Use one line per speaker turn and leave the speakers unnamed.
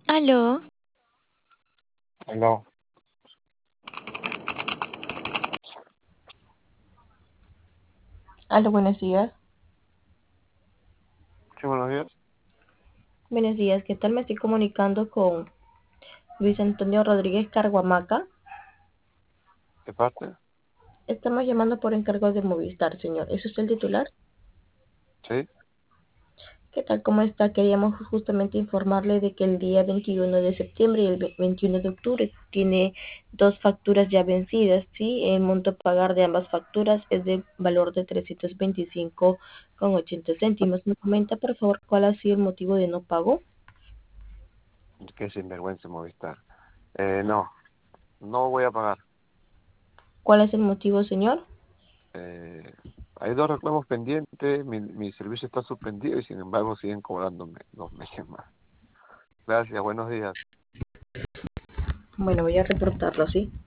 Aló,
No,
Aló, buenos días.
sí, buenos días.
Buenos días, ¿qué tal? Me estoy comunicando con Luis Antonio Rodríguez Carguamaca.
¿De parte?
Estamos llamando por encargo de Movistar, señor. ¿Es usted el titular?
Sí.
¿Qué tal? ¿Cómo está? Queríamos justamente informarle de que el día 21 de septiembre y el 21 de octubre tiene dos facturas ya vencidas, ¿sí? El monto a pagar de ambas facturas es de valor de 325,80 céntimos. ¿Me comenta, por favor, cuál ha sido el motivo de no pago?
Qué sinvergüenza Movistar. No, no voy a pagar.
¿Cuál es el motivo, señor?
Eh, Hay dos reclamos pendientes, mi servicio está suspendido y sin embargo siguen cobrándome 2 meses más. Gracias, buenos días.
Bueno, voy a reportarlo, ¿sí?